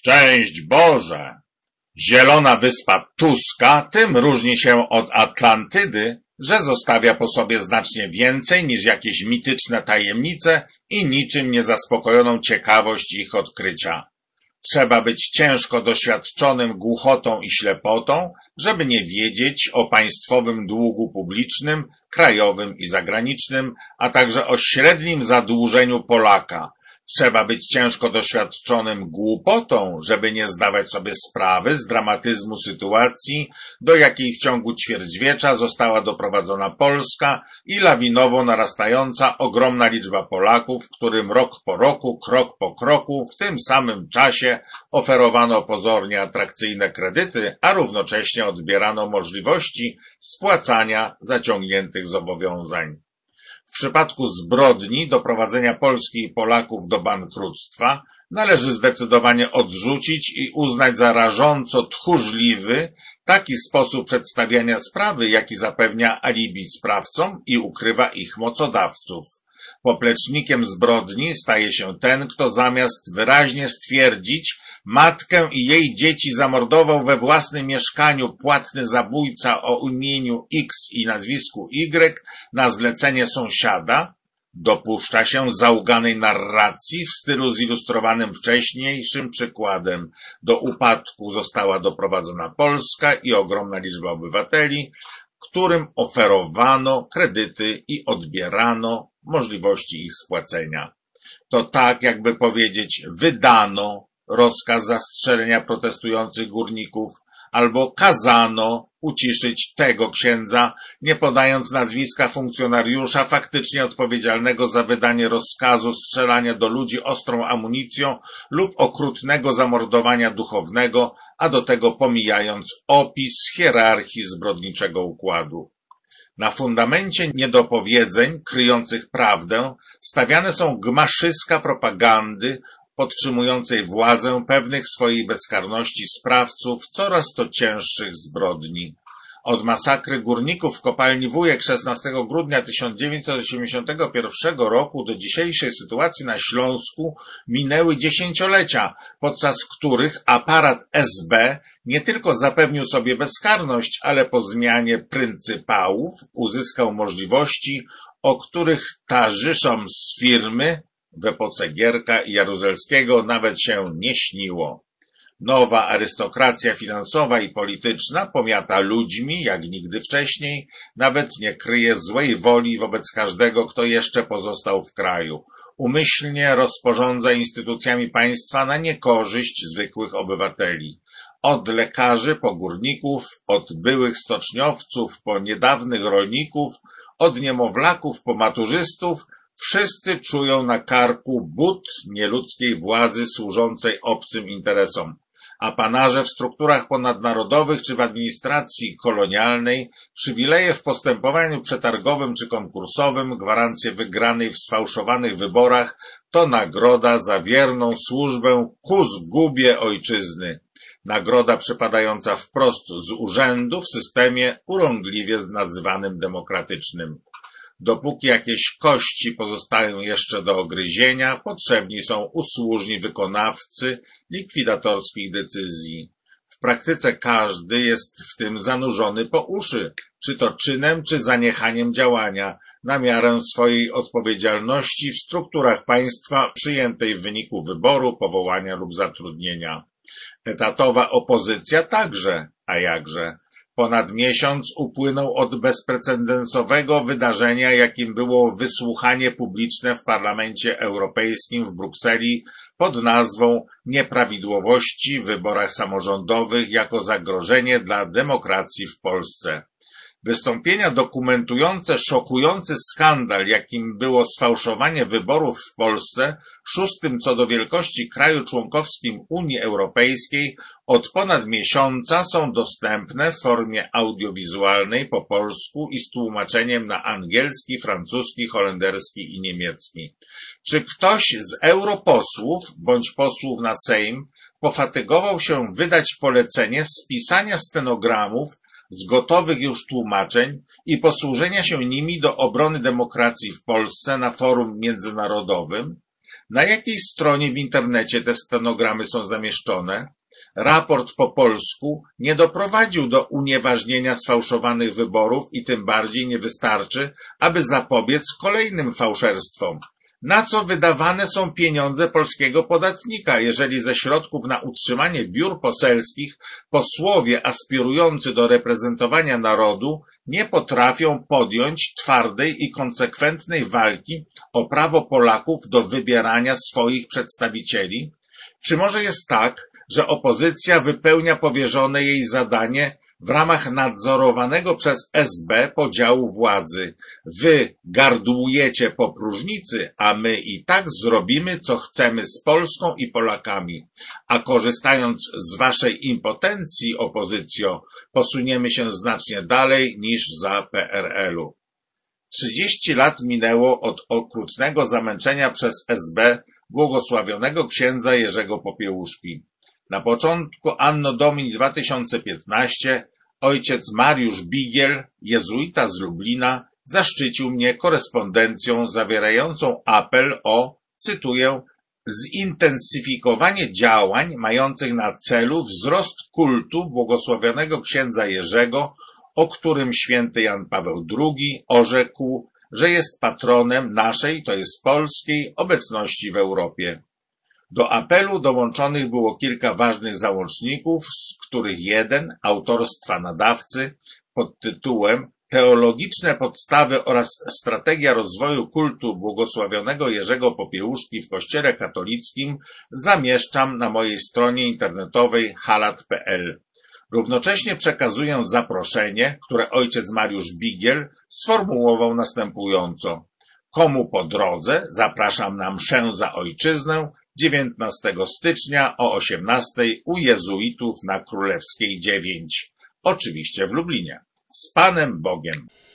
Szczęść Boże! Zielona wyspa Tuska tym różni się od Atlantydy, że zostawia po sobie znacznie więcej niż jakieś mityczne tajemnice i niczym niezaspokojoną ciekawość ich odkrycia. Trzeba być ciężko doświadczonym głuchotą i ślepotą, żeby nie wiedzieć o państwowym długu publicznym, krajowym i zagranicznym, a także o średnim zadłużeniu Polaka. Trzeba być ciężko doświadczonym głupotą, żeby nie zdawać sobie sprawy z dramatyzmu sytuacji, do jakiej w ciągu ćwierćwiecza została doprowadzona Polska i lawinowo narastająca ogromna liczba Polaków, którym rok po roku, krok po kroku, w tym samym czasie oferowano pozornie atrakcyjne kredyty, a równocześnie odbierano możliwości spłacania zaciągniętych zobowiązań. W przypadku zbrodni doprowadzenia Polski i Polaków do bankructwa należy zdecydowanie odrzucić i uznać za rażąco tchórzliwy taki sposób przedstawiania sprawy, jaki zapewnia alibi sprawcom i ukrywa ich mocodawców. Poplecznikiem zbrodni staje się ten, kto zamiast wyraźnie stwierdzić, matkę i jej dzieci zamordował we własnym mieszkaniu płatny zabójca o imieniu X i nazwisku Y na zlecenie sąsiada, dopuszcza się zauganej narracji w stylu zilustrowanym wcześniejszym przykładem. Do upadku została doprowadzona Polska i ogromna liczba obywateli, którym oferowano kredyty i odbierano możliwości ich spłacenia. To tak, jakby powiedzieć, wydano rozkaz zastrzelenia protestujących górników albo kazano uciszyć tego księdza, nie podając nazwiska funkcjonariusza faktycznie odpowiedzialnego za wydanie rozkazu strzelania do ludzi ostrą amunicją lub okrutnego zamordowania duchownego, a do tego pomijając opis hierarchii zbrodniczego układu. Na fundamencie niedopowiedzeń kryjących prawdę stawiane są gmaszyska propagandy podtrzymującej władzę pewnych swojej bezkarności sprawców coraz to cięższych zbrodni. Od masakry górników w kopalni Wujek 16 grudnia 1981 roku do dzisiejszej sytuacji na Śląsku minęły dziesięciolecia, podczas których aparat SB nie tylko zapewnił sobie bezkarność, ale po zmianie pryncypałów uzyskał możliwości, o których tarzyszom z firmy w epoce Gierka i Jaruzelskiego nawet się nie śniło. Nowa arystokracja finansowa i polityczna pomiata ludźmi jak nigdy wcześniej, nawet nie kryje złej woli wobec każdego, kto jeszcze pozostał w kraju. Umyślnie rozporządza instytucjami państwa na niekorzyść zwykłych obywateli. Od lekarzy po górników, od byłych stoczniowców po niedawnych rolników, od niemowlaków po maturzystów, wszyscy czują na karku but nieludzkiej władzy służącej obcym interesom. Apanarze w strukturach ponadnarodowych czy w administracji kolonialnej, przywileje w postępowaniu przetargowym czy konkursowym, gwarancje wygranej w sfałszowanych wyborach to nagroda za wierną służbę ku zgubie ojczyzny. Nagroda przypadająca wprost z urzędu w systemie urągliwie nazywanym demokratycznym. Dopóki jakieś kości pozostają jeszcze do ogryzienia, potrzebni są usłużni wykonawcy likwidatorskich decyzji. W praktyce każdy jest w tym zanurzony po uszy, czy to czynem, czy zaniechaniem działania, na miarę swojej odpowiedzialności w strukturach państwa przyjętej w wyniku wyboru, powołania lub zatrudnienia. Etatowa opozycja także, a jakże. Ponad miesiąc upłynął od bezprecedensowego wydarzenia, jakim było wysłuchanie publiczne w Parlamencie Europejskim w Brukseli pod nazwą Nieprawidłowości w wyborach samorządowych jako zagrożenie dla demokracji w Polsce. Wystąpienia dokumentujące szokujący skandal, jakim było sfałszowanie wyborów w Polsce, szóstym co do wielkości kraju członkowskim Unii Europejskiej, od ponad miesiąca są dostępne w formie audiowizualnej po polsku i z tłumaczeniem na angielski, francuski, holenderski i niemiecki. Czy ktoś z europosłów bądź posłów na Sejm pofatygował się wydać polecenie spisania stenogramów z gotowych już tłumaczeń i posłużenia się nimi do obrony demokracji w Polsce na forum międzynarodowym? Na jakiej stronie w internecie te stenogramy są zamieszczone? Raport po polsku nie doprowadził do unieważnienia sfałszowanych wyborów i tym bardziej nie wystarczy, aby zapobiec kolejnym fałszerstwom. Na co wydawane są pieniądze polskiego podatnika, jeżeli ze środków na utrzymanie biur poselskich posłowie aspirujący do reprezentowania narodu nie potrafią podjąć twardej i konsekwentnej walki o prawo Polaków do wybierania swoich przedstawicieli? Czy może jest tak, że opozycja wypełnia powierzone jej zadanie w ramach nadzorowanego przez SB podziału władzy? Wy gardłujecie po próżnicy, a my i tak zrobimy, co chcemy z Polską i Polakami. A korzystając z waszej impotencji, opozycjo, posuniemy się znacznie dalej niż za PRL-u. 30 lat minęło od okrutnego zamęczenia przez SB błogosławionego księdza Jerzego Popiełuszki. Na początku Anno Domini 2015 ojciec Mariusz Bigiel, jezuita z Lublina, zaszczycił mnie korespondencją zawierającą apel o, cytuję, zintensyfikowanie działań mających na celu wzrost kultu błogosławionego księdza Jerzego, o którym święty Jan Paweł II orzekł, że jest patronem naszej, to jest polskiej, obecności w Europie. Do apelu dołączonych było kilka ważnych załączników, z których jeden, autorstwa nadawcy, pod tytułem Teologiczne podstawy oraz strategia rozwoju kultu błogosławionego Jerzego Popiełuszki w Kościele katolickim zamieszczam na mojej stronie internetowej halat.pl. Równocześnie przekazuję zaproszenie, które ojciec Mariusz Bigiel sformułował następująco. Komu po drodze zapraszam na mszę za ojczyznę 19 stycznia o 18 u jezuitów na Królewskiej 9. Oczywiście w Lublinie. Z Panem Bogiem.